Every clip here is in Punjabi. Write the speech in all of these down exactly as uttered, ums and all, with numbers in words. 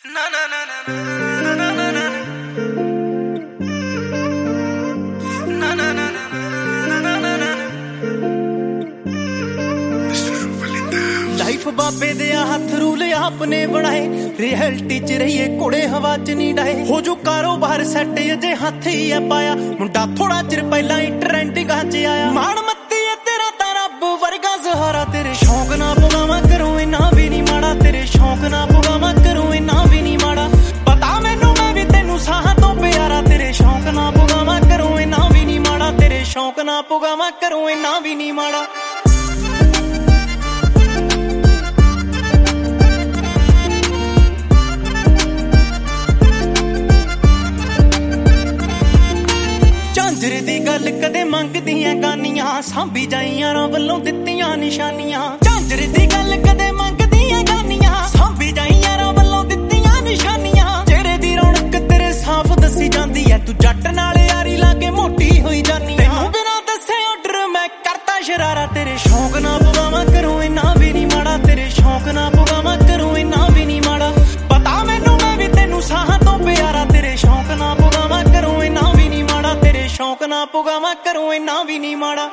Na na na na na na na na na na na life ਬਾਬੇ ਦੇ ਹੱਥ ਰੂਲ ਆਪਨੇ ਬਣਾਏ ਰਿਐਲਿਟੀ ਚ ਰਹੀਏ ਕੋੜੇ ਹਵਾ ਚ ਨਹੀਂ ਡਾਏ ਹੋ ਜੋ ਕਾਰੋਬਾਰ ਸੈੱਟ ਅਜੇ ਹੱਥ ਹੀ ਆ ਪਾਇਆ ਮੁੰਡਾ ਥੋੜਾ ਚਿਰ ਪਹਿਲਾਂ ਹੀ ਟ੍ਰੈਂਡਿੰਗਾਂ ਚ ਆਇਆ ਮਾਣ ਮੱਤੀ ਏ ਤੇਰਾ ਤਾਂ ਰੱਬ ਵਰਗਾ ਸਹਾਰਾ ਤੇਰੇ ਸ਼ੌਂਕ ਨਾ ਪੁਗਾਵਾਂ ਕਰੂੰ ਇਨਾ ਵੀ ਨਹੀਂ ਮਾੜਾ ਤੇਰੇ ਸ਼ੌਂਕ ਨਾ ਪੁਗਾਵਾਂ ਕਰੂੰ ਇਨਾ ਵੀ ਨਹੀਂ ਮਾੜਾ ਪਤਾ ਮੈਨੂੰ ਮੈਂ ਵੀ ਤੈਨੂੰ ਸਾਹਾਂ ਤੋਂ ਪਿਆਰਾ ਤੇਰੇ ਸ਼ੌਂਕ ਨਾ ਪੁਗਾਵਾਂ ਕਰੂੰ ਇਨਾ ਵੀ ਨਹੀਂ ਮਾੜਾ ਤੇਰੇ ਸ਼ੌਂਕ ਨਾ ਪੁਗਾਵਾਂ ਕਰੂੰ ਇਨਾ ਵੀ ਨਹੀਂ ਮਾੜਾ ਝਾਂਜਰ ਦੀ ਗੱਲ ਕਦੇ ਮੰਗਦੀਆਂ ਗਾਨੀਆਂ ਸਾਂਭੀ ਜਾਈ ਯਾਰਾਂ ਵੱਲੋਂ ਦਿੱਤੀਆਂ ਨਿਸ਼ਾਨੀਆਂ ਝਾਂਜਰ ਦੀ ਗੱਲ ਕਦੇ ਮੰਗਦੀਆਂ ਗਾਨੀਆਂ ਸਾਂਭੀ ਜਾਈ ਯਾਰਾਂ ਵੱਲੋਂ ਦਿੱਤੀਆਂ ਨਿਸ਼ਾਨੀਆਂ ਚਿਹਰੇ ਦੀ ਰੌਣਕ ਤੇਰੇ ਸਾਫ਼ ਦੱਸੀ ਜਾਂਦੀ ਐ ਤੂੰ ਜੱਟ ਨਾਲ ਯਾਰੀ ਲਾ ਕੇ ਮੋਟੀ ਹੋਈ ਜਾਨੀ ਤੈਨੂੰ ਬਿਨਾਂ ਦੱਸੇ ਆਰਡਰ ਮੈਂ ਕਰਤਾ ਸ਼ਰਾਰਾ ਤੇਰੇ ਸ਼ੌਂਕ ਨਾ ਪੁਗਾਵਾਂ ਕਰੂੰ ਇਨਾ ਵੀ ਨਹੀਂ ਮਾੜਾ ਤੇਰੇ ਸ਼ੌਂਕ ਨਾ ਪੁਗਾਵਾਂ ਕਰੂੰ ਇਨਾ ਵੀ ਨਹੀਂ ਮਾੜਾ ਪਤਾ ਮੈਨੂੰ ਮੈਂ ਵੀ ਤੈਨੂੰ ਸਾਹਾਂ ਤੋਂ ਪਿਆਰਾ ਤੇਰੇ ਸ਼ੌਂਕ ਨਾ ਪੁਗਾਵਾਂ ਕਰੂੰ ਇਨਾ ਵੀ ਨਹੀਂ ਮਾੜਾ ਤੇਰੇ ਸ਼ੌਂਕ ਨਾ ਪੁਗਾਵਾਂ ਕਰੂੰ ਇਨਾ ਵੀ ਨਹੀਂ ਮਾੜਾ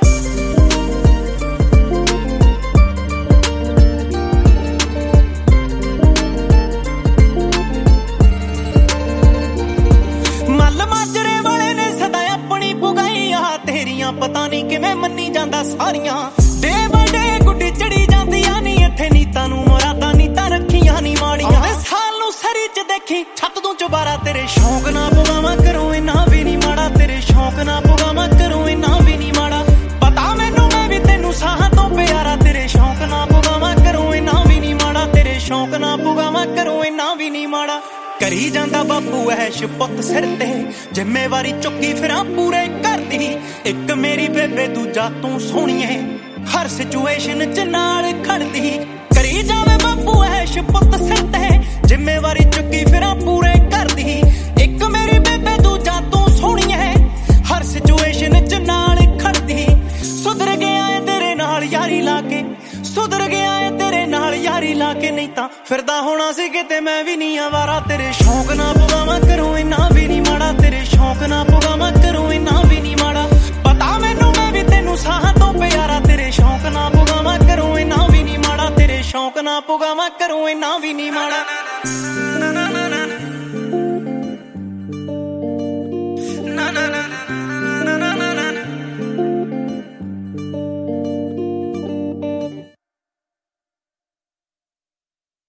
ਮੱਲ ਮਾਜਰੇ ਵਾਲੇ ਨੇ ਸਦਾ ਆਪਣੀ ਪੁਗਾਈ ਆ ਤੇਰੀਆਂ ਪਤਾ ਨਹੀਂ ਕਿਵੇਂ ਮੰਨੀ ਜਾਂਦਾ ਸਾਰੀਆਂ ਡੇ ਬਾਏ ਡੇ ਗੁੱਡੀ ਚੜੀ ਜਾਂਦੀਆਂ ਨਹੀਂ ਇੱਥੇ ਨੀਤਾਂ ਨੂੰ ਮੁਰਾਦਾਂ ਨੀਤਾਂ ਰੱਖੀਆਂ ਨਹੀਂ ਮਾੜੀਆਂ ਸਾਲ ਨੂੰ ਸਰੀ ਚ ਦੇਖੀ ਛੱਤ ਤੋਂ ਚੁਬਾਰਾ ਤੇਰੇ ਸ਼ੌਂਕ ਨਾ ਪੁਗਾਵਾਂ ਕਰੂੰ ਇਨਾ ਵੀ ਨਹੀਂ ਮਾੜਾ ਤੇਰੇ ਸ਼ੌਂਕ ਨਾ ਪੁਗਾਵਾਂ ਕਰੂੰ ਇਨਾ ਵੀ ਨਹੀਂ ਮਾੜਾ ਪਤਾ ਮੈਨੂੰ ਮੈਂ ਵੀ ਤੈਨੂੰ ਸਾਹਾਂ ਤੋਂ ਪਿਆਰਾ ਤੇਰੇ ਸ਼ੌਂਕ ਨਾ ਪੁਗਾਵਾਂ ਕਰੂੰ ਇਨਾ ਵੀ ਨਹੀਂ ਮਾੜਾ ਤੇਰੇ ਸ਼ੌਂਕ ਨਾ ਪੁਗਾਵਾਂ ਕਰੂੰ ਇਨਾ ਵੀ ਨਹੀਂ ਮਾੜਾ ਕਰੀ ਜਾਂਦਾ ਬਾਪੂ ਐਸ਼ ਪੁੱਤ ਸਿਰ ਤੇ ਜ਼ਿੰਮੇਵਾਰੀ ਚੁੱਕੀ ਫਿਰਾਂ ਪੂਰੇ ਕਰਦੀ ਇੱਕ ਮੇਰੀ ਬੇਬੇ ਦੂਜਾ ਤੂੰ ਸੋਹਣੀਏ ਹਰ ਸਿਚੁਏਸ਼ਨ ਚ ਨਾਲ ਖੜਦੀ ਕਰੀ ਜਾਵੇ ਬਾਪੂ ਐਸ਼ ਪੁੱਤ ਸਿਰ ਤੇ ਜ਼ਿੰਮੇਵਾਰੀ ਚੁੱਕੀ ਫਿਰਾਂ ਪੂਰੇ ਕਰਦੀ ਇੱਕ ਮੇਰੀ ਬੇਬੇ ਦੂਜਾ ਤੂੰ ਸੋਹਣੀਏ ਹਰ ਸਿਚੁਏਸ਼ਨ ਚ ਨਾਲ ਖੜਦੀ ਸੁਧਰ ਗਿਆ ਏ ਤੇਰੇ ਨਾਲ ਯਾਰੀ ਲਾ ਕੇ ਸੁਧਰ ਗਿਆ ਏ ਤੇਰੇ ਨਾਲ ਯਾਰੀ ਲਾ ਕੇ ਨਹੀਂ ਤਾਂ ਫਿਰਦਾ ਹੋਣਾ ਸੀ ਕਿਤੇ ਮੈਂ ਵੀ ਨਹੀਂ ਆਵਾਰਾ ਤੇਰੇ ਸ਼ੌਂਕ ਨਾ ਪੁਗਾਵਾਂ ਕਰੂੰ ਇਨਾ ਵੀ ਨਹੀਂ ਮਾੜਾ ਤੇਰੇ ਸ਼ੌਂਕ ਨਾ ਪੁਗਾਵਾਂ ਕਰੂੰ ਇਨਾ ਵੀ ਨਹੀਂ ਮਾੜਾ ਪਤਾ ਮੈਨੂੰ ਮੈਂ ਵੀ ਤੈਨੂੰ ਸਾਹਾਂ ਤੋਂ ਪਿਆਰਾ ਤੇਰੇ ਸ਼ੌਂਕ ਨਾ ਪੁਗਾਵਾਂ ਕਰੂੰ ਇਨਾ ਵੀ ਨਹੀਂ ਮਾੜਾ ਤੇਰੇ ਸ਼ੌਂਕ ਨਾ ਪੁਗਾਵਾਂ ਕਰੂੰ ਇਨਾ ਵੀ ਨਹੀਂ ਮਾੜਾ